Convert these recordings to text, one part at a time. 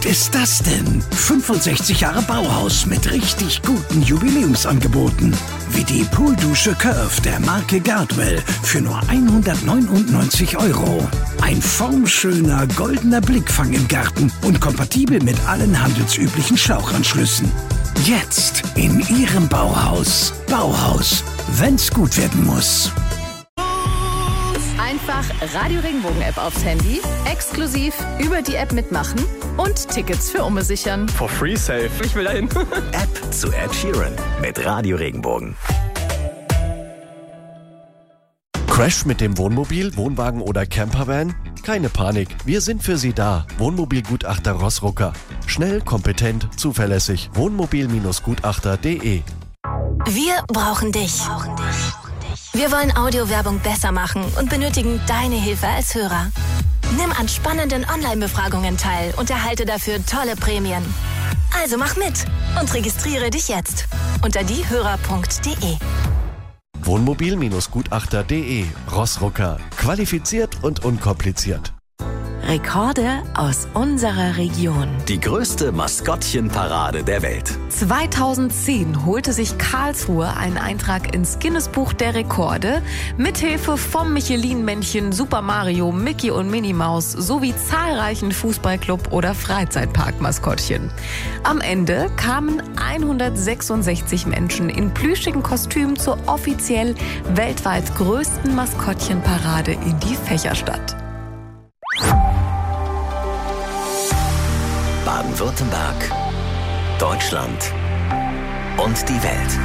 gut ist das denn? 65 Jahre Bauhaus mit richtig guten Jubiläumsangeboten. Wie die Pooldusche Curve der Marke Gardwell für nur 199 €. Ein formschöner goldener Blickfang im Garten und kompatibel mit allen handelsüblichen Schlauchanschlüssen. Jetzt in Ihrem Bauhaus. Bauhaus, wenn's gut werden muss. Einfach Radio Regenbogen-App aufs Handy, exklusiv über die App mitmachen und Tickets für Umme sichern. For free safe. Ich will dahin. App zu Ed Sheeran mit Radio Regenbogen. Crash mit dem Wohnmobil, Wohnwagen oder Campervan? Keine Panik, wir sind für Sie da. Wohnmobilgutachter Rossrucker. Schnell, kompetent, zuverlässig. Wohnmobil-gutachter.de. Wir brauchen dich. Wir wollen Audiowerbung besser machen und benötigen deine Hilfe als Hörer. Nimm an spannenden Online-Befragungen teil und erhalte dafür tolle Prämien. Also mach mit und registriere dich jetzt unter diehörer.de. Wohnmobil-gutachter.de. Rossrucker. Qualifiziert und unkompliziert. Rekorde aus unserer Region. Die größte Maskottchenparade der Welt. 2010 holte sich Karlsruhe einen Eintrag ins Guinness-Buch der Rekorde mithilfe vom Michelin-Männchen Super Mario, Mickey und Minnie Maus sowie zahlreichen Fußballclub- oder Freizeitpark-Maskottchen. Am Ende kamen 166 Menschen in plüschigen Kostümen zur offiziell weltweit größten Maskottchenparade in die Fächerstadt. Baden-Württemberg, Deutschland und die Welt.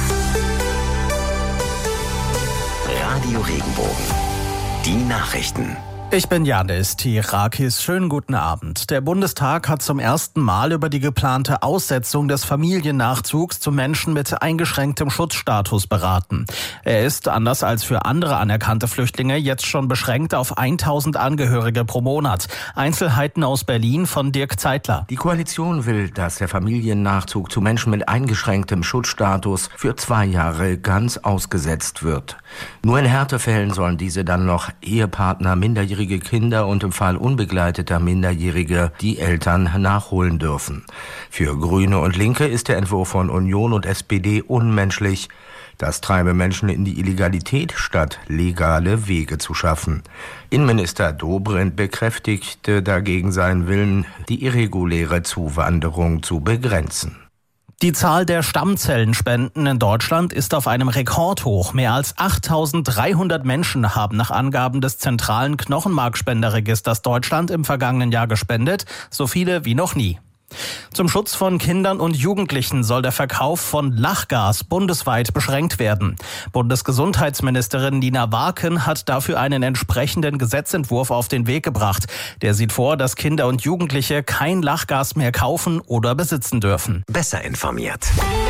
Radio Regenbogen. Die Nachrichten. Ich bin Janis Tirakis. Schönen guten Abend. Der Bundestag hat zum ersten Mal über die geplante Aussetzung des Familiennachzugs zu Menschen mit eingeschränktem Schutzstatus beraten. Er ist, anders als für andere anerkannte Flüchtlinge, jetzt schon beschränkt auf 1000 Angehörige pro Monat. Einzelheiten aus Berlin von Dirk Zeitler. Die Koalition will, dass der Familiennachzug zu Menschen mit eingeschränktem Schutzstatus für 2 Jahre ganz ausgesetzt wird. Nur in Härtefällen sollen diese dann noch Ehepartner, minderjährige Kinder und im Fall unbegleiteter Minderjährige die Eltern nachholen dürfen. Für Grüne und Linke ist der Entwurf von Union und SPD unmenschlich. Das treibe Menschen in die Illegalität, statt legale Wege zu schaffen. Innenminister Dobrindt bekräftigte dagegen seinen Willen, die irreguläre Zuwanderung zu begrenzen. Die Zahl der Stammzellenspenden in Deutschland ist auf einem Rekordhoch. Mehr als 8.300 Menschen haben nach Angaben des zentralen Knochenmarkspenderregisters Deutschland im vergangenen Jahr gespendet, so viele wie noch nie. Zum Schutz von Kindern und Jugendlichen soll der Verkauf von Lachgas bundesweit beschränkt werden. Bundesgesundheitsministerin Nina Warken hat dafür einen entsprechenden Gesetzentwurf auf den Weg gebracht. Der sieht vor, dass Kinder und Jugendliche kein Lachgas mehr kaufen oder besitzen dürfen. Besser informiert.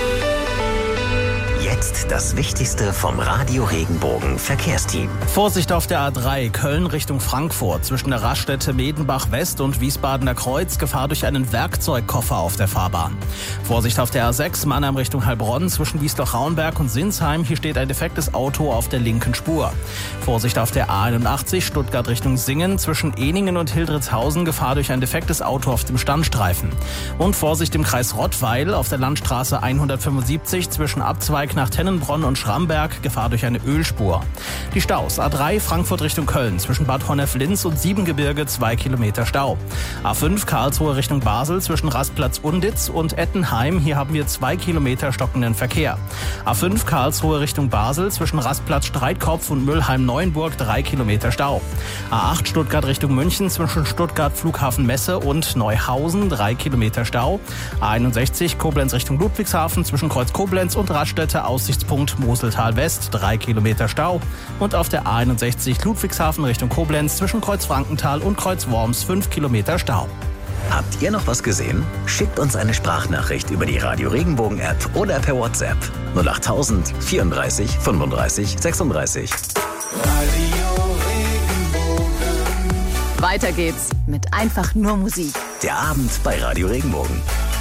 Jetzt das Wichtigste vom Radio Regenbogen Verkehrsteam. Vorsicht auf der A3 Köln Richtung Frankfurt. Zwischen der Raststätte Medenbach West und Wiesbadener Kreuz Gefahr durch einen Werkzeugkoffer auf der Fahrbahn. Vorsicht auf der A6 Mannheim Richtung Heilbronn. Zwischen Wiesloch-Rauenberg und Sinsheim. Hier steht ein defektes Auto auf der linken Spur. Vorsicht auf der A81 Stuttgart Richtung Singen. Zwischen Ehningen und Hildritzhausen Gefahr durch ein defektes Auto auf dem Standstreifen. Und Vorsicht im Kreis Rottweil auf der Landstraße 175 zwischen Abzweig nach Tennenbronn und Schramberg, Gefahr durch eine Ölspur. Die Staus: A3 Frankfurt Richtung Köln, zwischen Bad Honnef-Linz und Siebengebirge 2 Kilometer Stau. A5 Karlsruhe Richtung Basel, zwischen Rastplatz-Unditz und Ettenheim, hier haben wir 2 Kilometer stockenden Verkehr. A5 Karlsruhe Richtung Basel, zwischen Rastplatz Streitkopf und Müllheim-Neuenburg 3 Kilometer Stau. A8 Stuttgart Richtung München, zwischen Stuttgart Flughafen Messe und Neuhausen 3 Kilometer Stau. A61 Koblenz Richtung Ludwigshafen, zwischen Kreuz Koblenz und Raststätte Aussichtspunkt Moseltal West 3 Kilometer Stau. Und auf der A61 Ludwigshafen Richtung Koblenz zwischen Kreuz Frankenthal und Kreuz Worms 5 Kilometer Stau. Habt ihr noch was gesehen? Schickt uns eine Sprachnachricht über die Radio Regenbogen App oder per WhatsApp 08000 34 35 36. Radio Regenbogen. Weiter geht's mit einfach nur Musik. Der Abend bei Radio Regenbogen.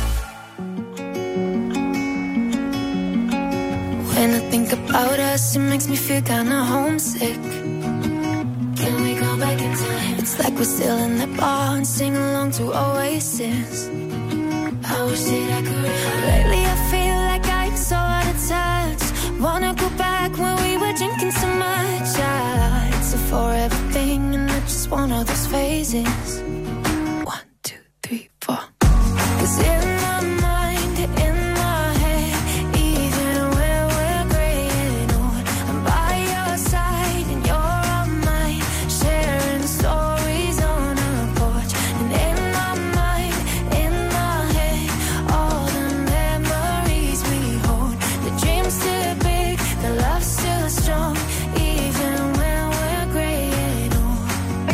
When I think about us, it makes me feel kinda homesick. Can we go back in time? It's like we're still in the bar and sing along to Oasis. I wish that I could. Lately I feel like I'm so out of touch. Wanna go back when we were drinking so much. It's a forever thing and I just want all those phases. 1, 2, 3, 4. 'Cause in my mind, in my head, even when we're graying old, I'm by your side and you're on mine, sharing stories on a porch. And in my mind, in my head, all the memories we hold. The dream's still big, the love's still strong, even when we're graying old.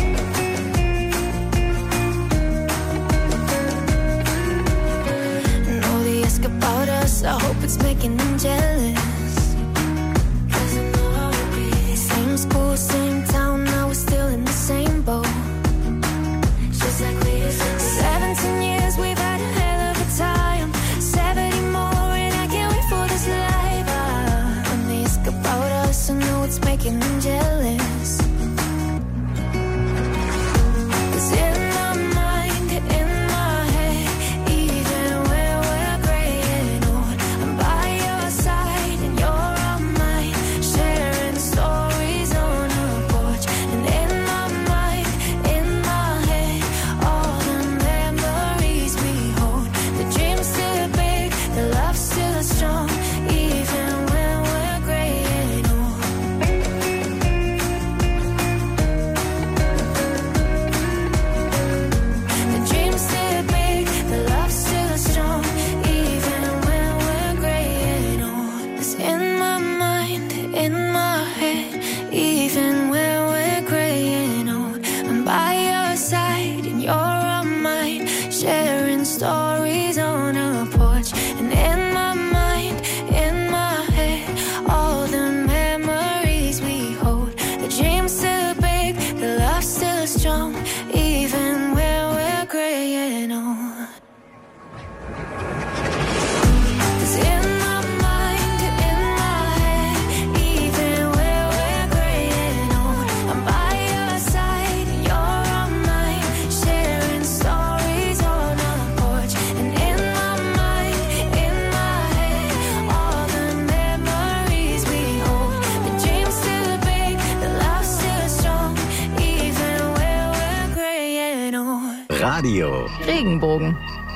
And all the ask about us, I hope it's making them jealous. 'Cause I know how it be. Same school, same town, now we're still in the same boat. Just like we used to be. 17 years, we've had a hell of a time. 70 more, and I can't wait for this life. When they ask about us, I know it's making them jealous. 'Cause in my mind, in my head, even when we're graying old, I'm by your side and you're on mine, sharing stories on a porch. And in my mind, in my head, all the memories we hold. The dream's still big, the love's still strong, even when we're graying old. The dream's still big, the love's still strong, even when we're graying old. 'Cause in my mind, in my head, even when we're graying old, I'm by your side and you're on mine, sharing stories on a porch. And in my mind, in my head, all the memories we hold. The dream's still big, the love's still strong, even when we're graying old. 'Cause in my mind, in my head, even when we're graying old, I'm by your side and you're on mine, sharing stories on a porch. And in my mind, in my head, all the memories we hold. The dream's still big, the love's still strong, even when we're graying old. Radio Regenbogen.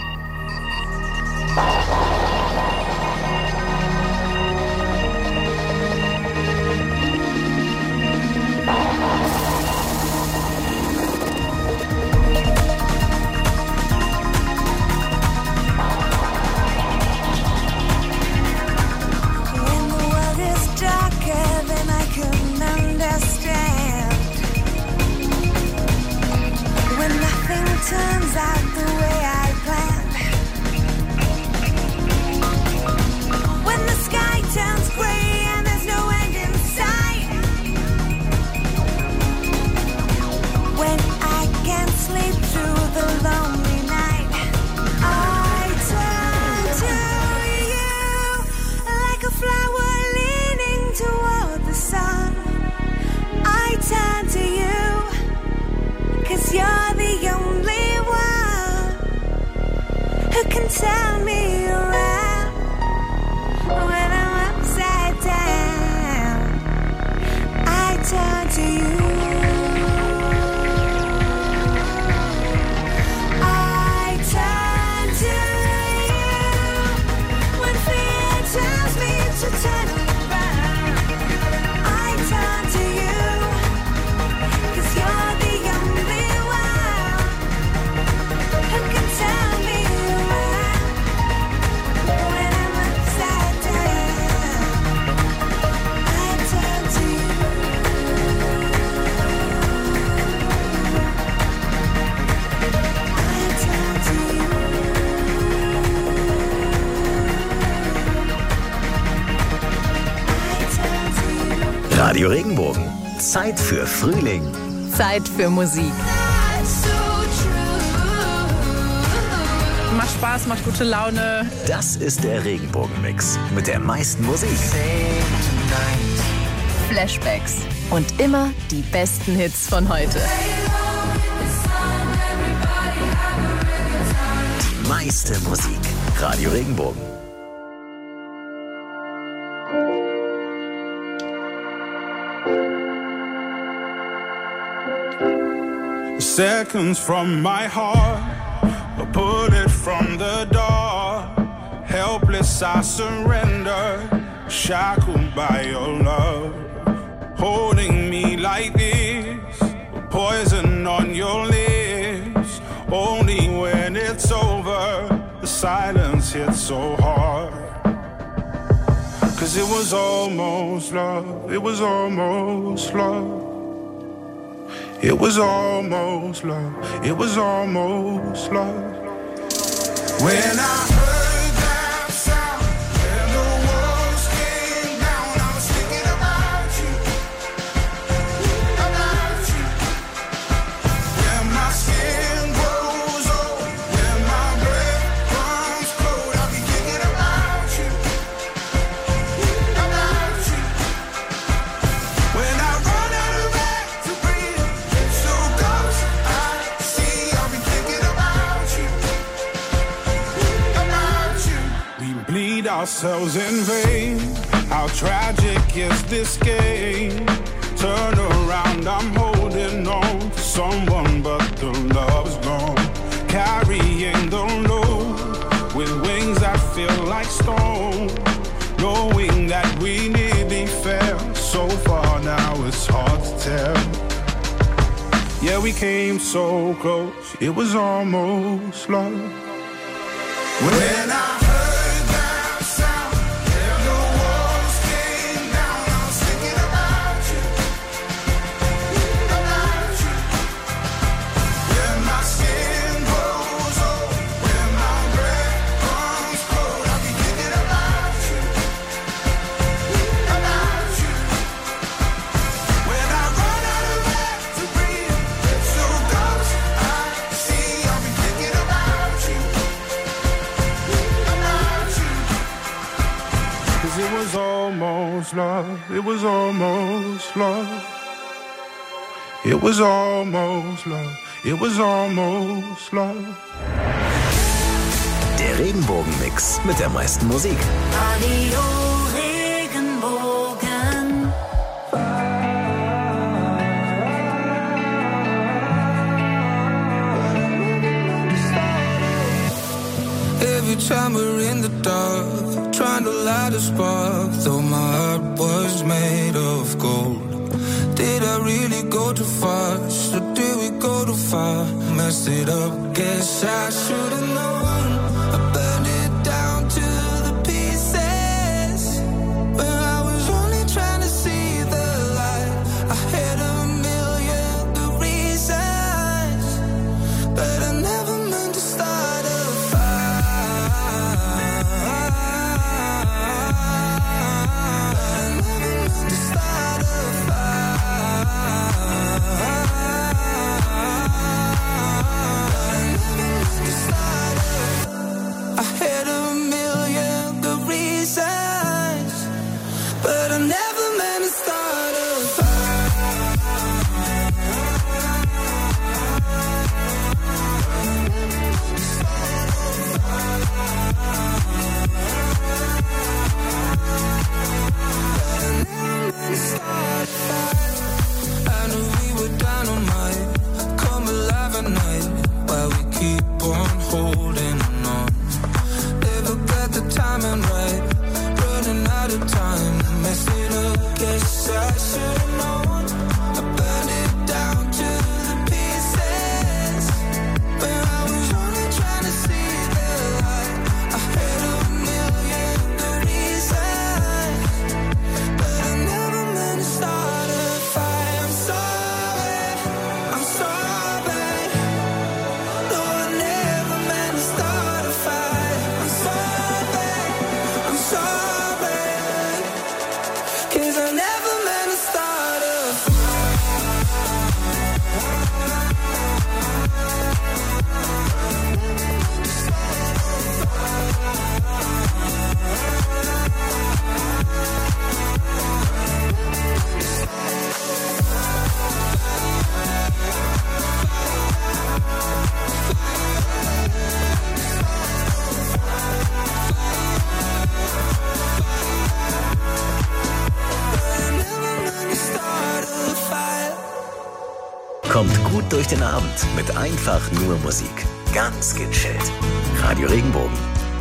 When the world is darker than I can understand, when nothing turns out the way I planned, when the sky turns gray and there's no end in sight, when I can't sleep through the lonely night, I turn to you like a flower leaning toward the sun. I turn to you 'cause you're the only one who can turn me around when I'm upside down. I turn to you. I turn to you when fear tells me to turn around. I turn to you 'cause you're the only one who can turn me around when I'm upside down. I turn to you. I turn to you. I turn to you. Radio Regenbogen. Zeit für Frühling. Zeit für Musik. That's so true. Macht Spaß, macht gute Laune. Das ist der Regenbogen-Mix mit der meisten Musik. Flashbacks und immer die besten Hits von heute. meiste Musik. Radio Regenbogen. Seconds from my heart, a bullet from the door. Helpless I surrender, shackled by your love. Holding me like this, poison on your lips. Only when it's over, the silence hits so hard. 'Cause it was almost love, it was almost love. It was almost love, it was almost love. When I heard that sound, when the walls came down, I was thinking about you, about you. When my skin grows old, when my breath comes cold, I'll be thinking about you, about you. When I run out of air to breathe, so close I see, I'll be thinking about you, about you. We bleed ourselves in vain. How tragic is this game? Turn around, I'm holding on to someone, but the love's gone. Carrying the load with wings that feel like stone. Knowing that we nearly fell so far, now it's hard to tell. Yeah, we came so close, it was almost love. When I heard that sound, when the walls came down, I was thinking about you, about you. When my skin grows old, when my breath comes cold, I'll be thinking about you, about you. When I run out of air to breathe, so close I see, I'll be thinking about you, about you. 'Cause it was almost love, it was almost love. It was almost love, it was almost love. Der Regenbogen-Mix mit der meisten Musik. Radio Regenbogen. Every time we're in the dark, trying to light a spark, though my heart was made of gold. Did I really go too fast, or did we go too far? Messed it up, guess I should've known. I burned it down to the pieces, when I was only trying to see the light. I had a million good reasons, but I never meant to start a fire. I never meant to start a I had a million good reasons, but I never meant to start a I knew we were dynamite, come alive at night, while we keep on holding on. Never got the timing right, running out of time, messed it up, guess I should've known. I burned it down to the pieces, when I was only trying to see the light. I had a million good reasons, but I never meant to start a fire. I'm sorry, no, I never meant to start. Kommt gut durch den Abend mit einfach nur Musik. Ganz gechillt. Radio Regenbogen.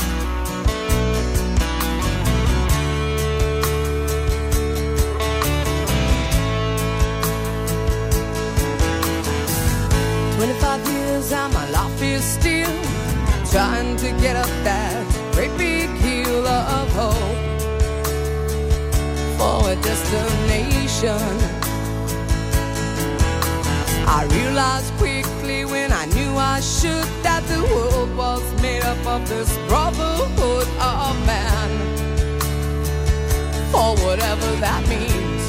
And my life is still trying to get up that great big hill of hope for a destination. I realized quickly when I knew I should that the world was made up of this brotherhood of man, for whatever that means.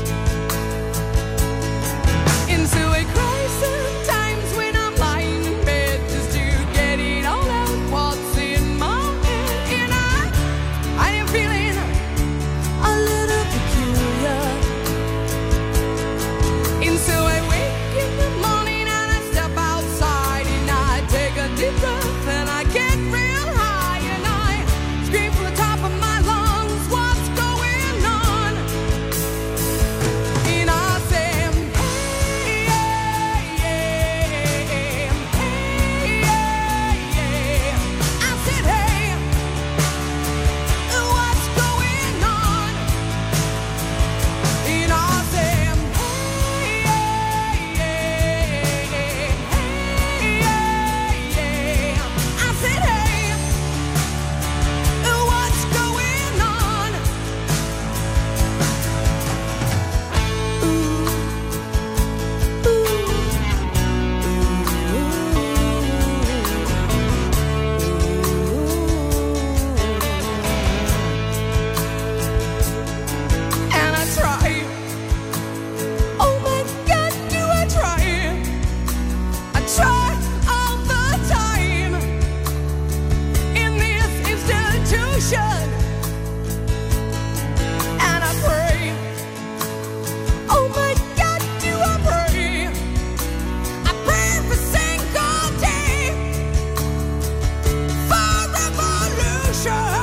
Into a crisis times when I'm lying in bed just to get it all out what's in my head. And I am feeling a little peculiar. And so I wake in the morning and I step outside and I take a deep breath and I get real high and I scream from the top of my lungs, what's going on? And I say, hey, yeah, yeah, hey, yeah, yeah. I said, hey, what's going on? And I said, hey, yeah, yeah, hey, yeah, yeah. I said, hey, what's going on? And I try. Oh my God, do I try? I try all the time in this institution. And I pray. Oh my God, do I pray? I pray every single day for revolution.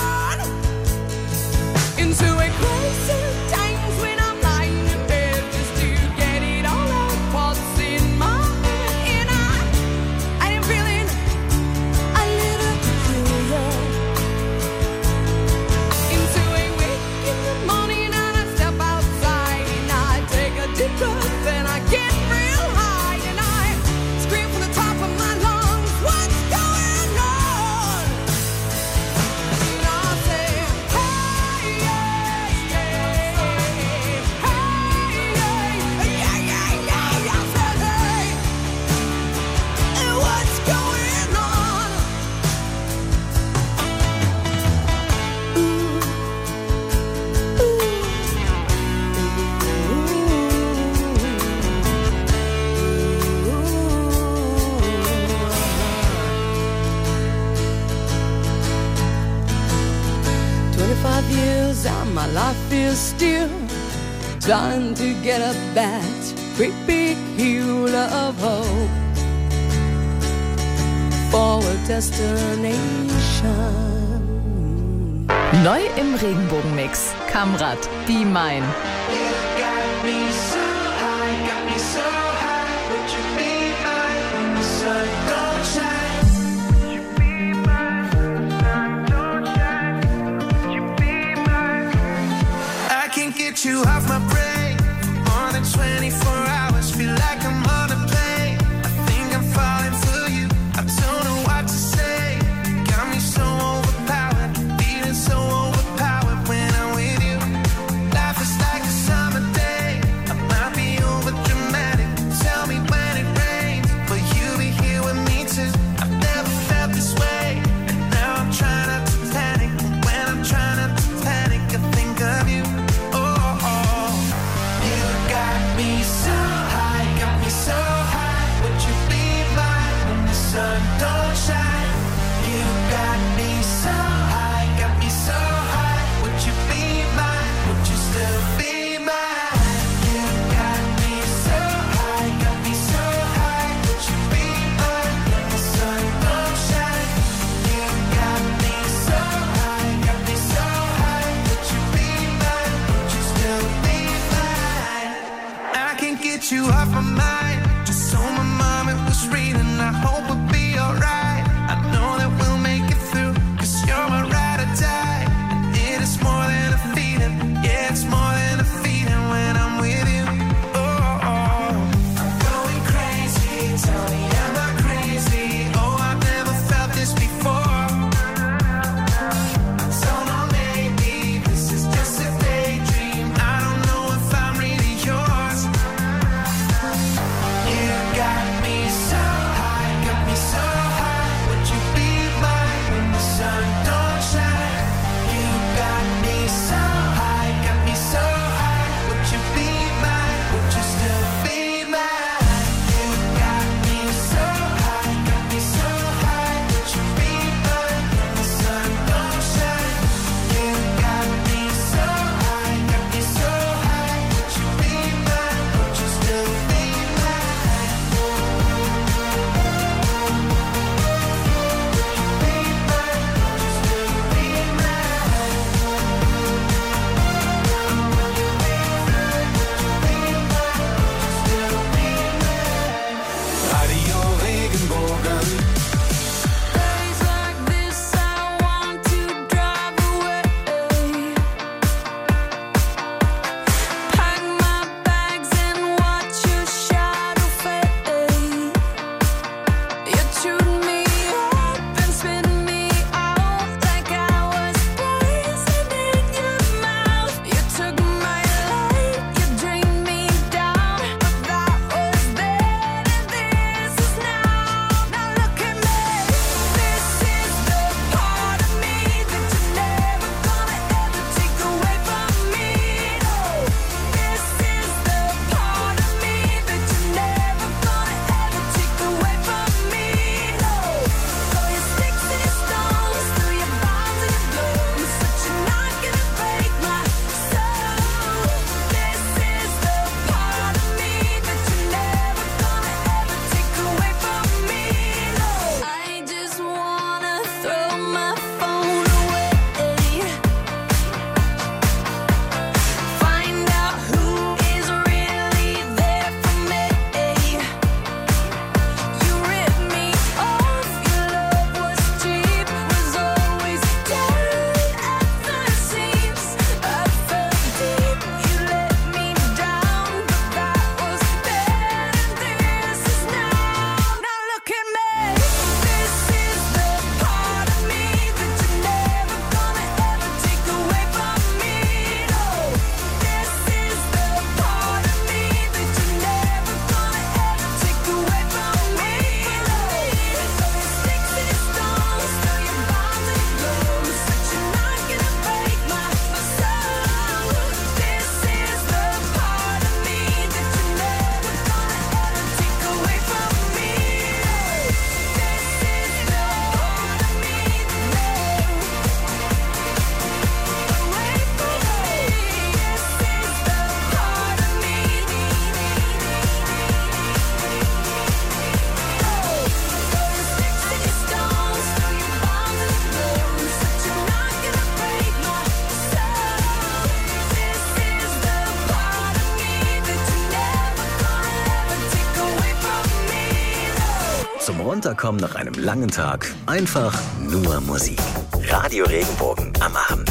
Into a crisis times when I'm lying in bed just to get it all out what's in my head. And I am feeling a little peculiar. Into a wake in the morning and I step outside and I take a deep breath and I get real high and I scream from the top of my lungs, what's going on? And I say, hey, yeah, yeah, hey, yeah, yeah, yeah. I said, hey, what's going on? Ooh. 25 years and my life is still trying to get up that great big hill of hope for a destination. Neu im Regenbogenmix. Kamrat, Be Mine. I can't get you off my brain. More than 24 hours, feel like I'm on a plane. I think I'm falling for you. I don't know what to say. Got me so overpowered, feeling so overpowered when I'm with you. Life is like a summer day. I might be over dramatic. Tell me when it rains, will you be here with me too? I've never felt this way, and now I'm trying not to panic. And when I'm trying not to panic, I think of you. Oh, you got me so Runterkommen nach einem langen Tag. Einfach nur Musik. Radio Regenbogen am Abend.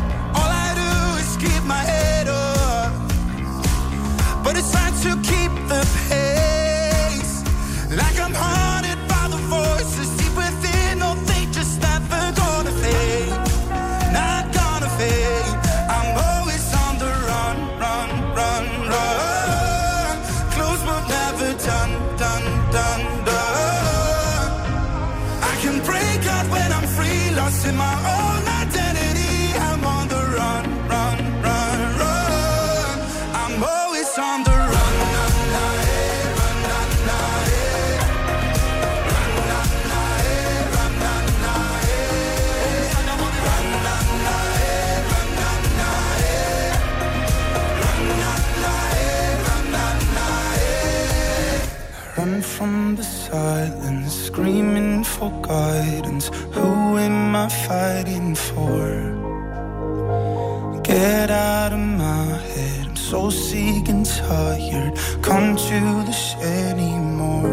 But it's time to keep the always on the run. Run from the silence, screaming for guidance. Who am I fighting for? Get out of my head, I'm so sick and tired. Come to this anymore.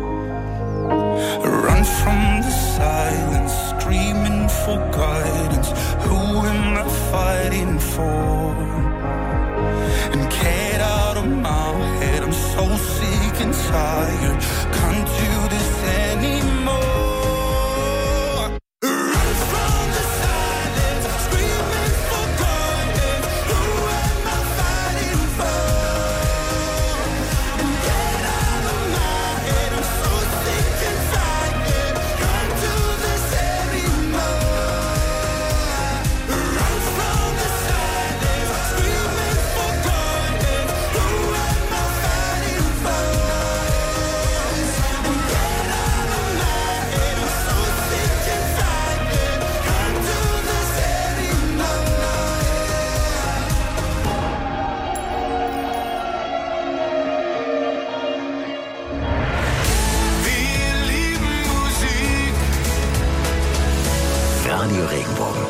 Run from the silence, screaming for guidance. Who am I fighting for? And get out of my head, I'm so sick and tired. Can't do this anymore. Run from the silence, screaming for guidance. Who am I fighting for? And get out of my head, I'm so sick and tired. Can't do this anymore. Run from the silence, screaming for guidance. Who am I fighting for? And get out of my head, I'm so sick and tired. Can't do this anymore. Wir lieben Musik. Radio Regenbogen.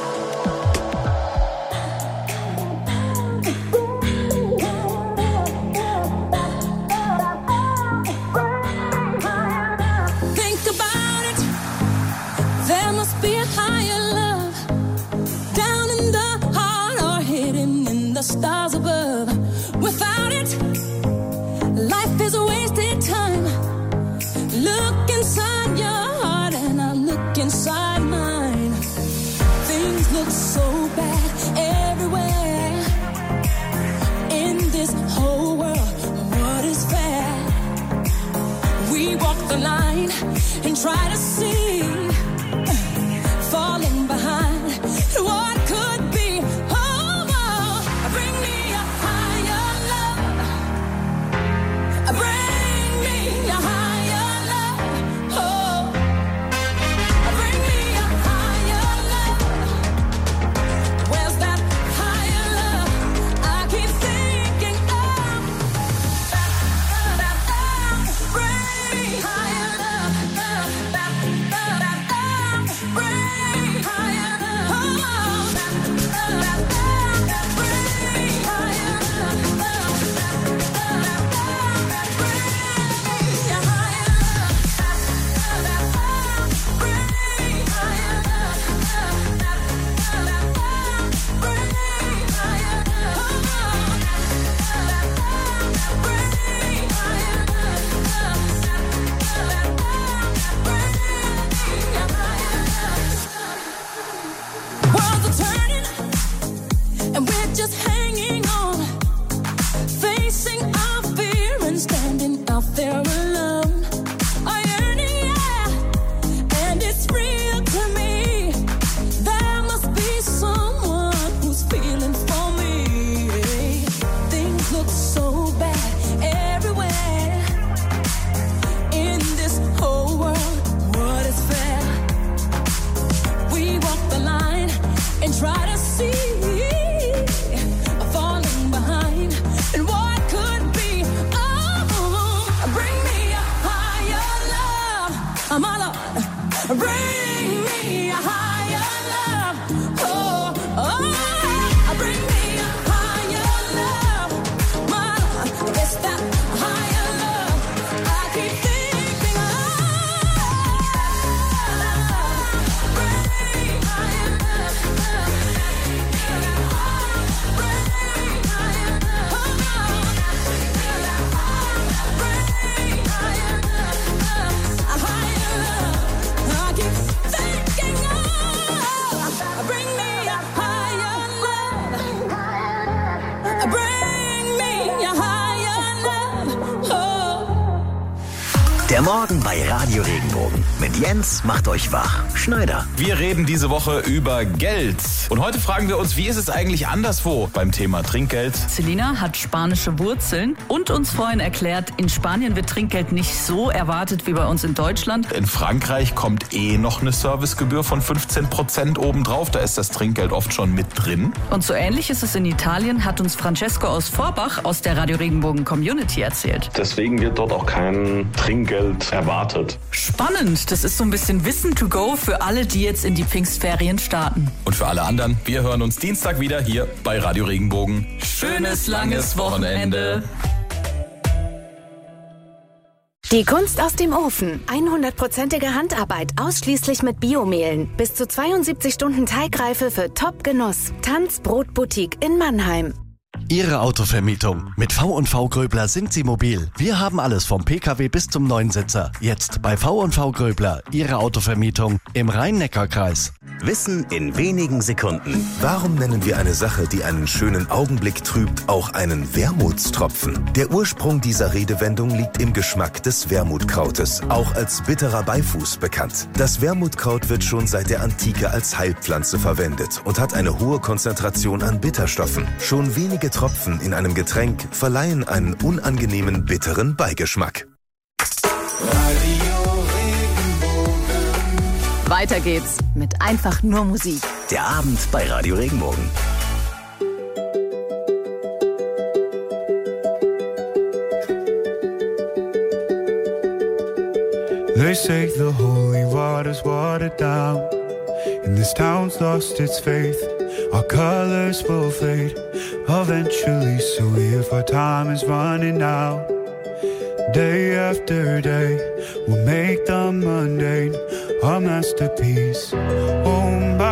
Think about it. There must be a higher love down in the heart or hidden in the stars above. Without it, life is a wasted time. Look inside your heart and I look inside mine. Things look so bad everywhere in this whole world. What is fair? We walk the line and try to see, falling behind what could be. Oh, oh, bring me a higher love. Bring me a higher love. Oh, bring me a higher love. Where's that higher love? I keep thinking of. Bring me higher love. Der Morgen bei Radio Regenbogen. Mit Jens macht euch wach. Schneider. Wir reden diese Woche über Geld. Und heute fragen wir uns, wie ist es eigentlich anderswo beim Thema Trinkgeld? Selina hat spanische Wurzeln und uns vorhin erklärt, in Spanien wird Trinkgeld nicht so erwartet wie bei uns in Deutschland. In Frankreich kommt noch eine Servicegebühr von 15% obendrauf. Da ist das Trinkgeld oft schon mit drin. Und so ähnlich ist es in Italien, hat uns Francesco aus Vorbach aus der Radio Regenbogen Community erzählt. Deswegen wird dort auch kein Trinkgeld erwartet. Spannend, das ist so ein bisschen Wissen to go für alle, die jetzt in die Pfingstferien starten. Und für alle anderen, wir hören uns Dienstag wieder hier bei Radio Regenbogen. Schönes, langes Wochenende. Die Kunst aus dem Ofen. 100%ige Handarbeit, ausschließlich mit Biomehlen. Bis zu 72 Stunden Teigreife für Top-Genuss. Tanz Brot Boutique in Mannheim. Ihre Autovermietung. Mit V&V Gröbler sind Sie mobil. Wir haben alles vom Pkw bis zum Neunsitzer. Jetzt bei V&V Gröbler. Ihre Autovermietung im Rhein-Neckar-Kreis. Wissen in wenigen Sekunden. Warum nennen wir eine Sache, die einen schönen Augenblick trübt, auch einen Wermutstropfen? Der Ursprung dieser Redewendung liegt im Geschmack des Wermutkrautes, auch als bitterer Beifuß bekannt. Das Wermutkraut wird schon seit der Antike als Heilpflanze verwendet und hat eine hohe Konzentration an Bitterstoffen. Schon wenige Tropfen in einem Getränk verleihen einen unangenehmen bitteren Beigeschmack. Weiter geht's mit einfach nur Musik. Der Abend bei Radio Regenbogen. They say the holy water's watered down, and this town's lost its faith. Our colors will fade eventually, so if our time is running out, day after day, we'll make the mundane a masterpiece. Oh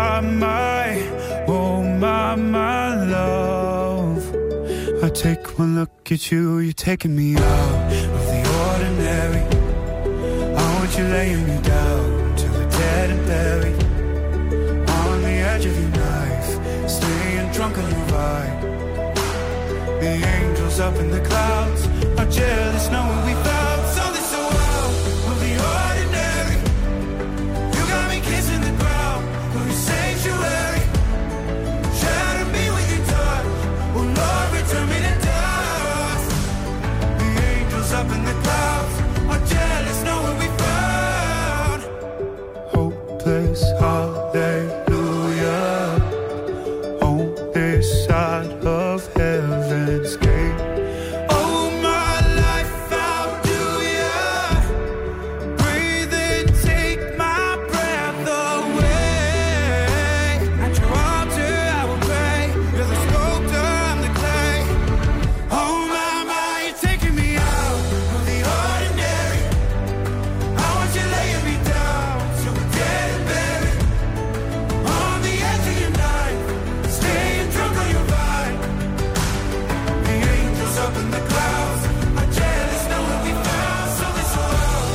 my love. I take one look at you, you're taking me out of the ordinary. I want you laying me down till we're dead and buried. On the edge of your knife, staying drunk on your ride. The angels up in the clouds are jealous knowing we found something so out of the ordinary. You got me kissing the ground of your sanctuary. Shatter me with your touch, oh Lord, return me to dust. The angels up in the clouds are jealous knowing we found hopeless hallelujah on this side of heaven's gate. Oh my life, how do ya breathe and take my breath away? At your altar I will pray. You're the sculptor, I'm the clay. Oh my, you're taking me out of the ordinary. I want you laying me down till we're dead and buried. On the edge of your knife, staying drunk on your vine. The angels up in the clouds are jealous knowing we found something so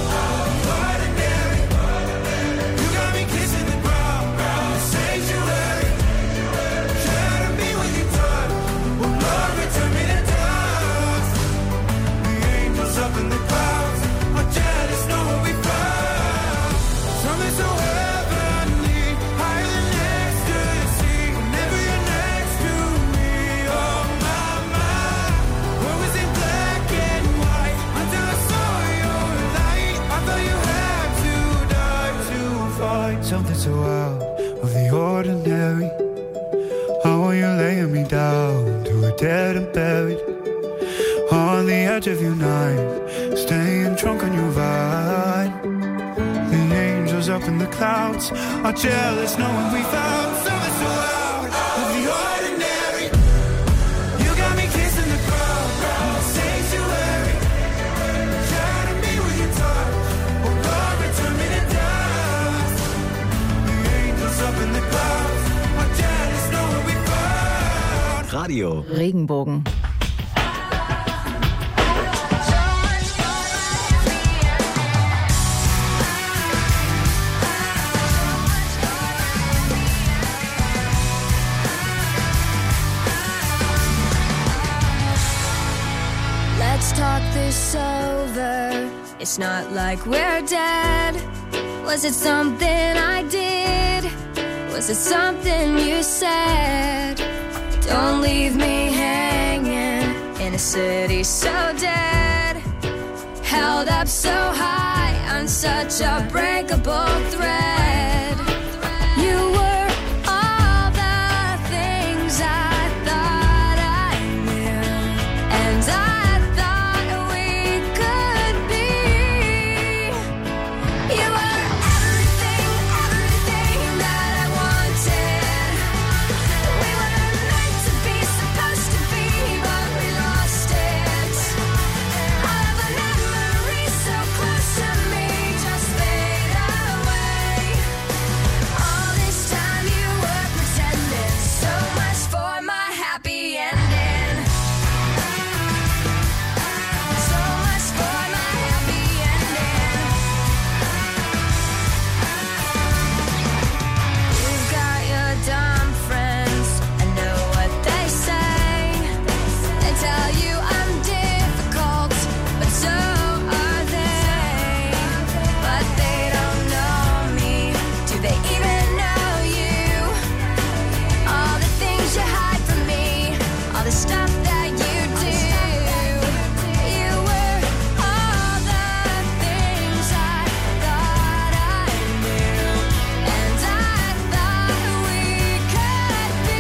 ordinary. You got me kissing the ground, the sanctuary. Shatter me with your touch, oh Lord, return me to dust. The angels up in the clouds are jealous knowing we found something so heavenly, higher than ecstasy. Whenever you're next to me, oh my, world was in black and white until I saw your light. I thought you had to die to find something so out of the ordinary. How are you laying me down to a dead and buried? On the edge of your knife, staying drunk on your vine. The angels up in the clouds are jealous knowing we found something so out of the ordinary. You got me kissing the ground, the sanctuary. Shatter me with your touch, oh Lord, return me to dust. The angels up in the clouds are jealous knowing we found Radio Regenbogen. Let's talk this this over. It's not like we're dead. Was it something I did? Was it something you said? Don't leave me hanging in a city so dead. Held up so high on such a breakable thread. You were all the things I thought I knew, and I thought we could be. You were everything, everything that I wanted. We were meant to be, supposed to be, but we lost it. All of the memories so close to me just fade away. All this time you were pretending, so much for my happy ending. So much for my happy ending. You've got your dumb friends, I know what they say. They tell you I'm difficult, but so are they. But they don't know me. Do they even know you? All the things you hide from me, all the stuff that you do. You were all the things I thought I knew, and I thought we could be.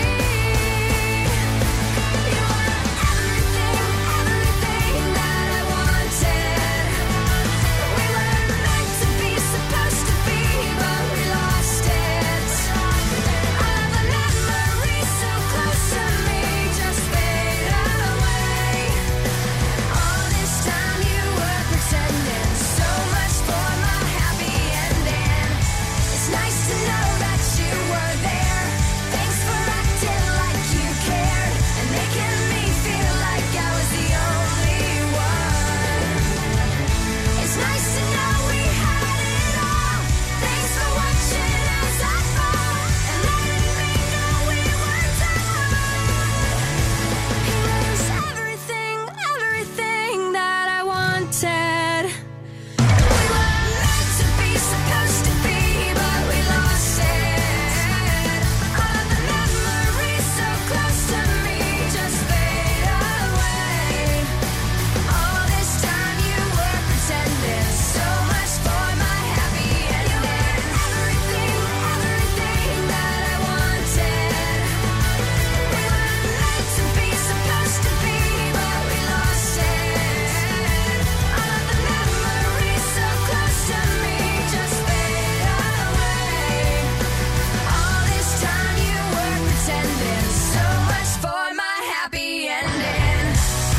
You were everything, everything that I wanted. We were meant to be, supposed to be, but we lost it. All of the memories so close to me just fade away. All this time you were pretending, so much for my happy ending. It's nice to know that you were there. Thanks for acting like you cared and making me feel like I was the only one. It's nice to know we had it all. Thanks for watching as I fall and letting me know we were done. It was everything, everything that I wanted. We were meant to be, supposed to be, but we lost it. All of the memories so close to me just fade away. All this time you were pretending, so much for my happy ending. Everything, everything that I wanted. We were meant to be, supposed to be, but we lost it. All of the memories so close to me just fade away. All this time you were pretending, so much for my happy ending.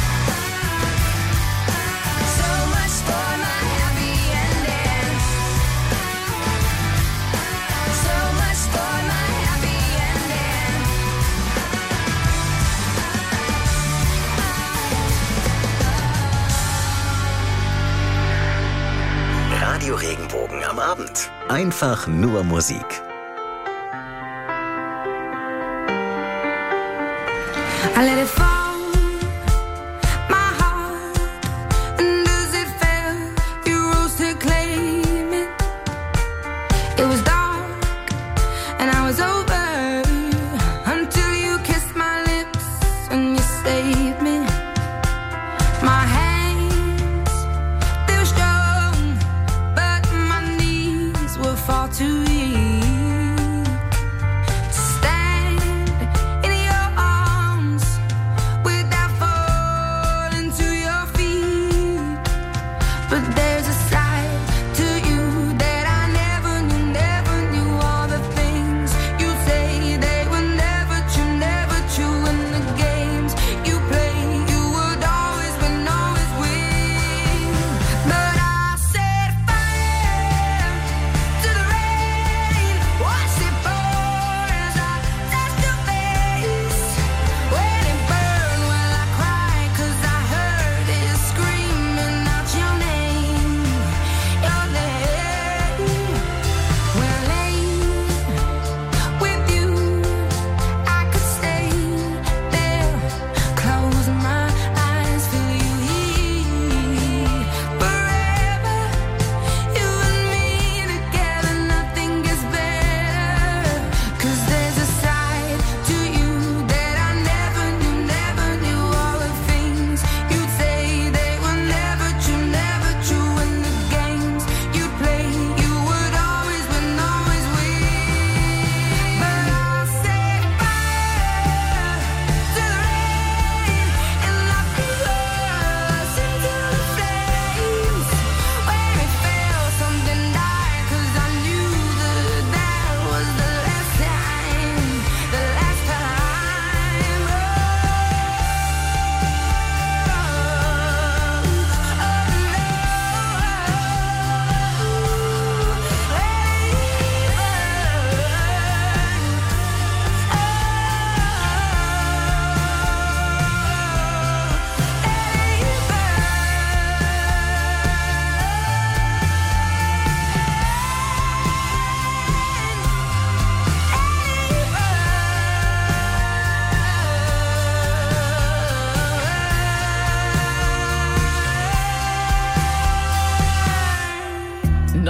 So much for my happy ending. So much for my happy ending. Radio Regenbogen am Abend. Einfach nur Musik. I let it fall, my heart, and as it fell, you rose to claim it. It was dark, and I was over, until you kissed my lips and you saved me. My hands, they were strong, but my knees were far too weak to stand in your arms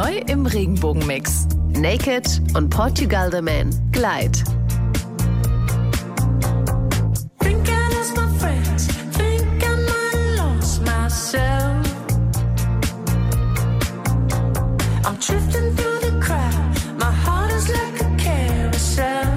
Neu im Regenbogenmix. Naked und Portugal the Man. Glide. Think I lost my friends. Think I might have lost myself. I'm drifting through the crowd. My heart is like a carousel.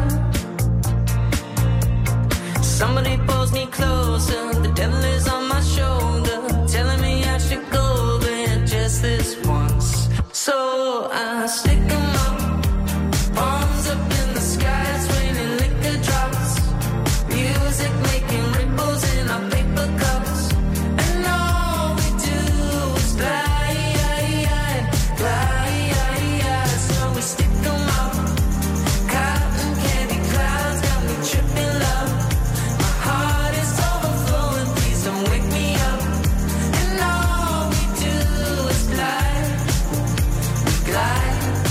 Somebody pulls me closer. The devil is on my shoulder, telling me I should go there just this once. So I stick 'em up, palms up in the sky, it's raining liquor drops, music making ripples in our paper cups, and all we do is glide, glide. So we stick 'em up, cotton candy clouds got me tripping love. My heart is overflowing, please don't wake me up, and all we do is glide, glide.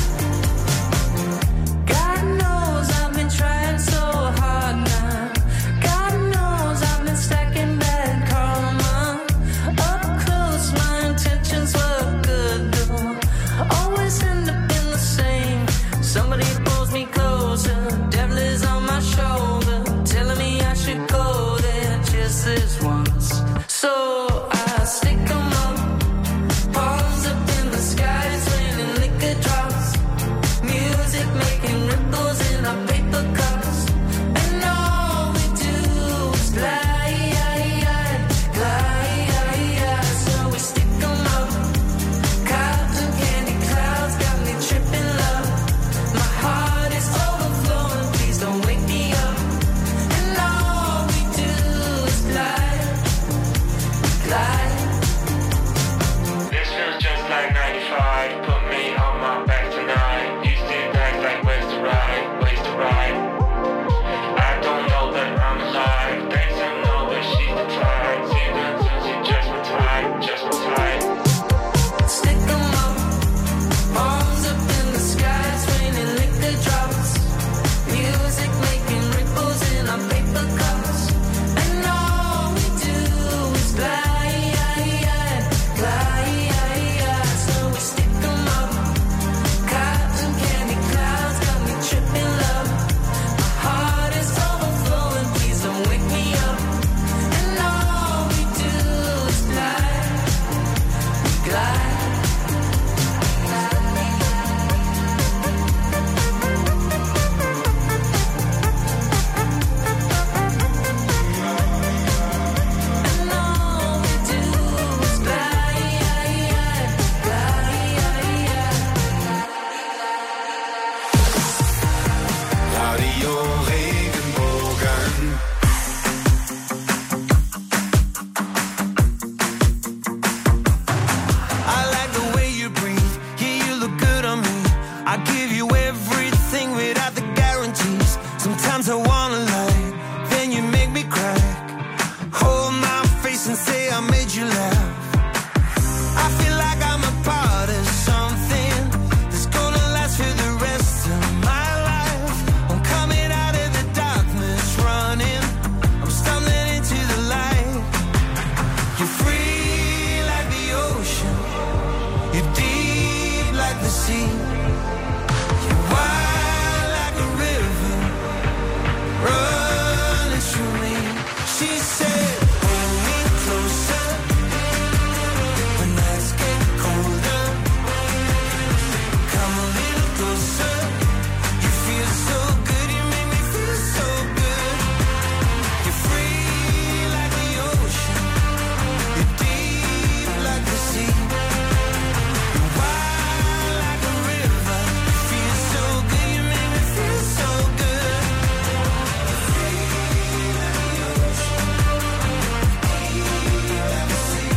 God knows I've been trying so hard now. God knows I've been stacking bad karma. Up close, my intentions were good though. Always end up in the same. Somebody pulls me closer. Devil is on my shoulder, telling me I should go there just this once. So I stick 'em up, palms up in the sky, it's raining liquor drops, music making ripples in our paper cups, and all we do is glide, glide. So we stick 'em up, cotton candy clouds got me tripping love. My heart is overflowing, please don't wake me up, and all we do is glide, glide. This feels just like 95. Put me on my back tonight. Used to act like ways to ride, ways to ride. I don't know that I'm alive. Thanks, I know that she's the type. See that she just my type, just my type. Stick 'em up, palms up in the sky, it's raining liquor drops, music making ripples in our paper cups, and all we do is glide, glide. So we stick 'em up, cotton candy clouds got me tripping love. My heart is overflowing, please don't wake me up, and all we do is glide, glide. Radio Regenbogen. I like the way you breathe. Yeah, you look good on me. I give you everything without the guarantees. Sometimes I wanna lie, then you make me cry. Hold my face and say I made you laugh. I feel like I'm a part of something that's gonna last for the rest of my life. I'm coming out of the darkness, running. I'm stumbling into the light. You're free like the ocean. You're deep like the sea. You're wide like a river, running through me. She said, hold me closer. When nights get colder, come a little closer. You feel so good, you make me feel so good. You're free like the ocean. You're deep like the sea. You're wide like a river. You feel so good, you make me feel so good. You're free like the ocean. Deep like the sea.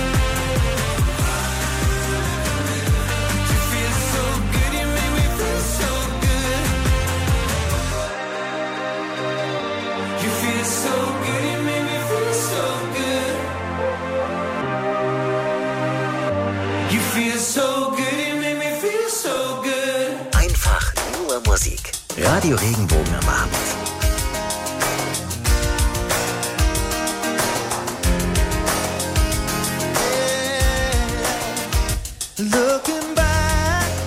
You feel so good, you make me feel so good. You feel so good, you make me feel so good. You feel so good, you make me feel so good. Einfach nur Musik. Radio Regenbogen am Abend. Looking back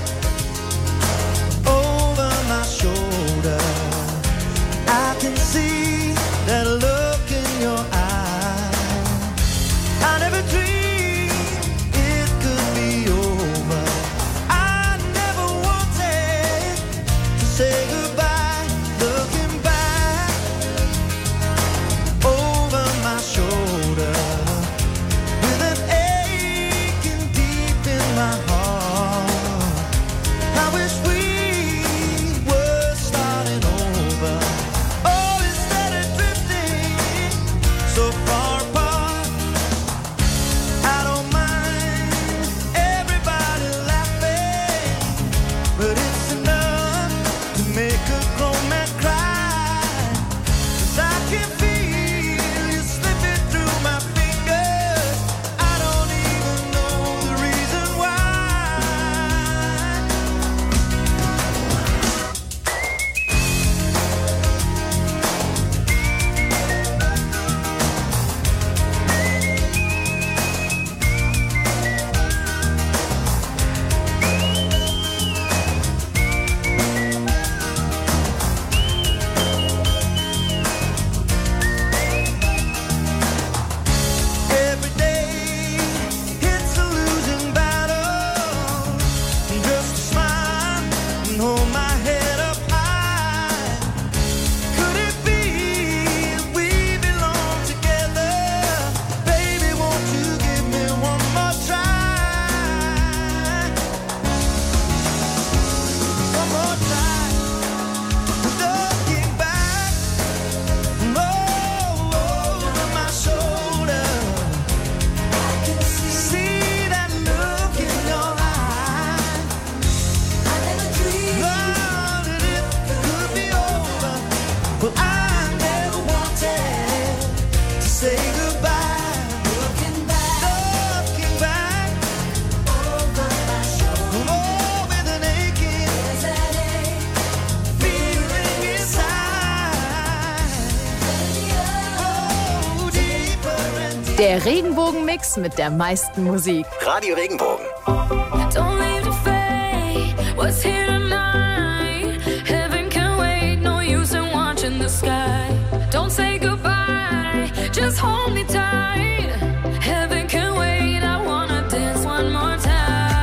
Der Regenbogen-Mix mit der meisten Musik. Radio Regenbogen. Don't leave the fate, what's here tonight? Heaven can wait, no use in watching the sky. Don't say goodbye, just hold me tight. Heaven can wait, I wanna dance one more time.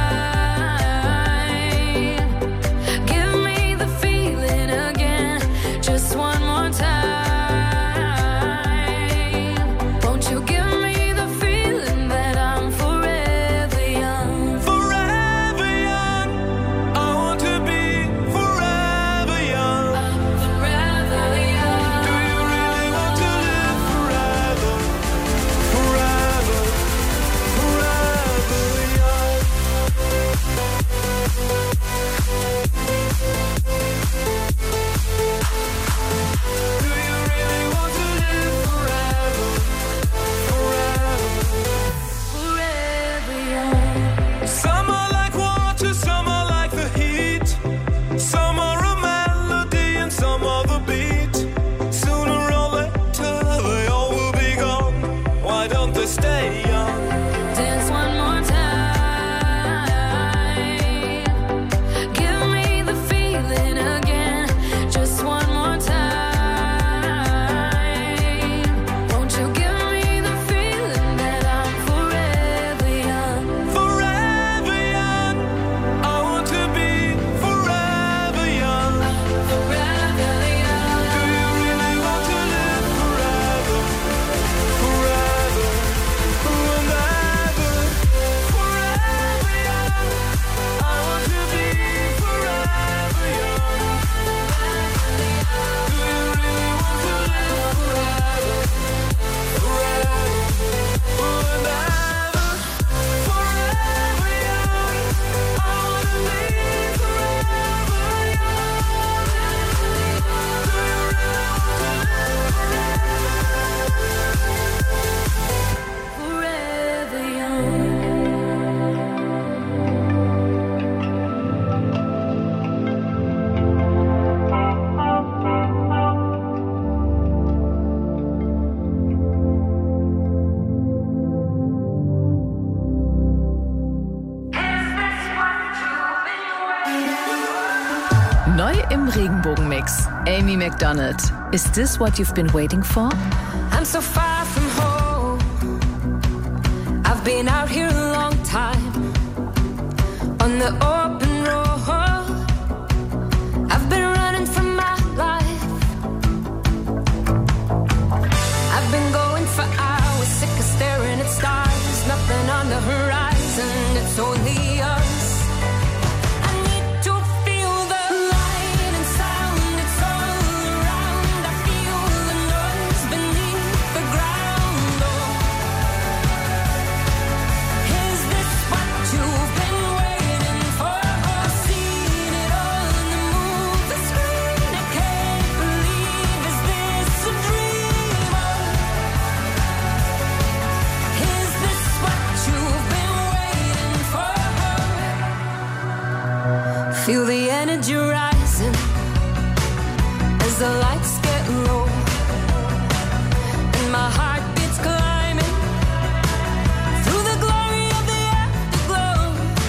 Give me the feeling again, just one more time. Won't you give me the feeling that I'm forever young? Forever young. I want to be forever young. I'm forever young. Do you really want to live forever? Forever, forever young. Do you really want to live forever? Forever young. Some are like water, some are like the heat. Some are a melody and some are the beat. Sooner or later they all will be gone. Why don't they stay young? Dance one more time. Give me the feeling again, just one more time. Won't you give me the feeling that I'm forever young? Forever young. I want to be forever young. Forever young. Do you really want to live forever? Forever, forever, forever young. I want to be forever young. Do you really want to live forever? Forever, forever, forever young. I want to be forever Forever young. Neu im Regenbogen-Mix. Amy Macdonald. Is this what you've been waiting for? I'm so far from home. I've been out here a long time on the open road. I've been running for my life. I've been going for hours, sick of staring at stars. Nothing on the horizon, it's only us. I need to feel the light and sound, it's all around. I feel the noise beneath the ground. Oh, is this what you've been waiting for? I've seen it all on the movie screen. I can't believe, is this a dream? Is this what you've been waiting for? Feel the energy rising as the lights get low, and my heart beats climbing through the glory of the afterglow.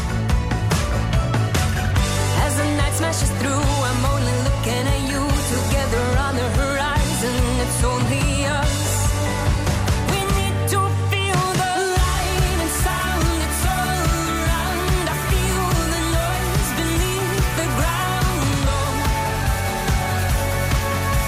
As the night smashes through, I'm only looking at you. Together on the horizon, it's only us. We need to feel the light and sound, it's all around. I feel the noise beneath the ground. Oh,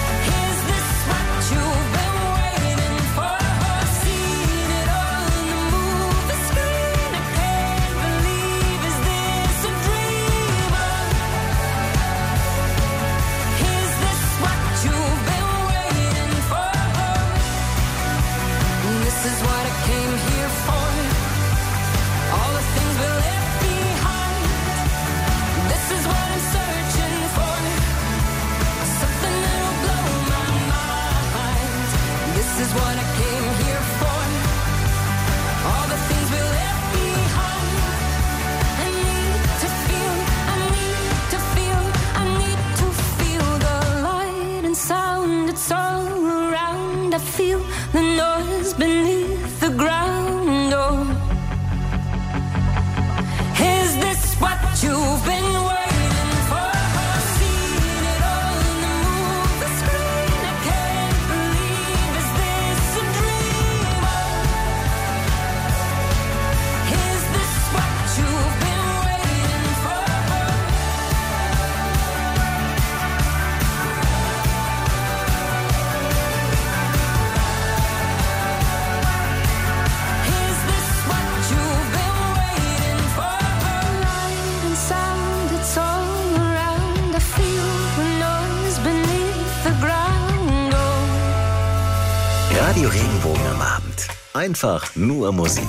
Radio Regenbogen am Abend. Einfach nur Musik.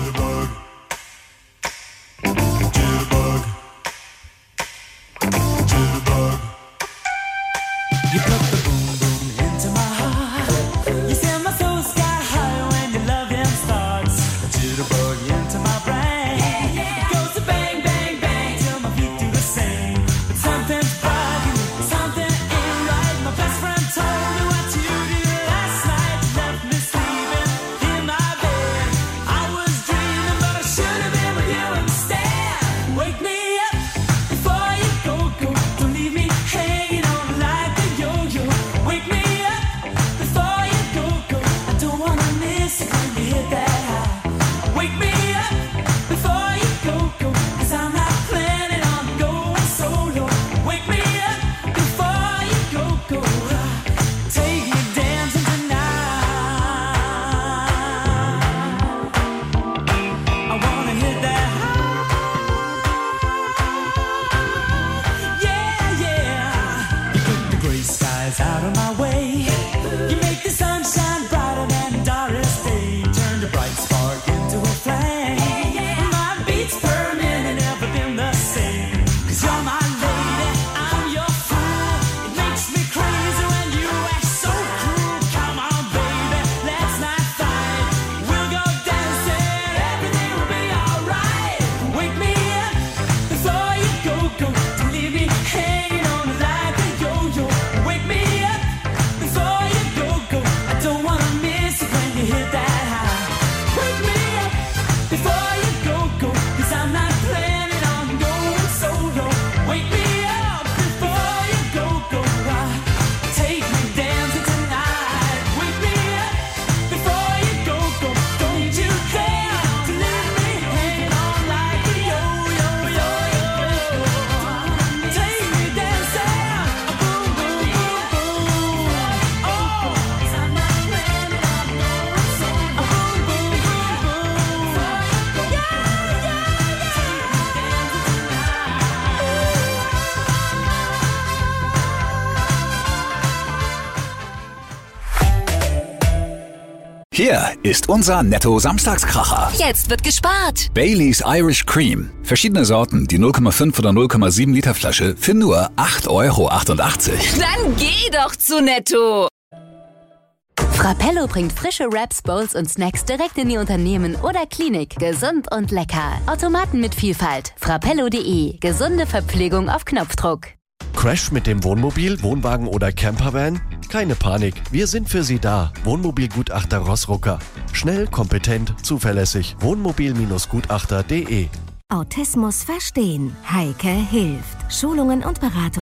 Hier ist unser Netto-Samstagskracher. Jetzt wird gespart. Baileys Irish Cream. Verschiedene Sorten, die 0,5 oder 0,7 Liter Flasche für nur 8,88 Euro. Dann geh doch zu Netto. Frappello bringt frische Wraps, Bowls und Snacks direkt in die Unternehmen oder Klinik. Gesund und lecker. Automaten mit Vielfalt. Frappello.de. Gesunde Verpflegung auf Knopfdruck. Crash mit dem Wohnmobil, Wohnwagen oder Campervan? Keine Panik, wir sind für Sie da. Wohnmobilgutachter Rossrucker. Schnell, kompetent, zuverlässig. Wohnmobil-gutachter.de. Autismus verstehen. Heike hilft. Schulungen und Beratung.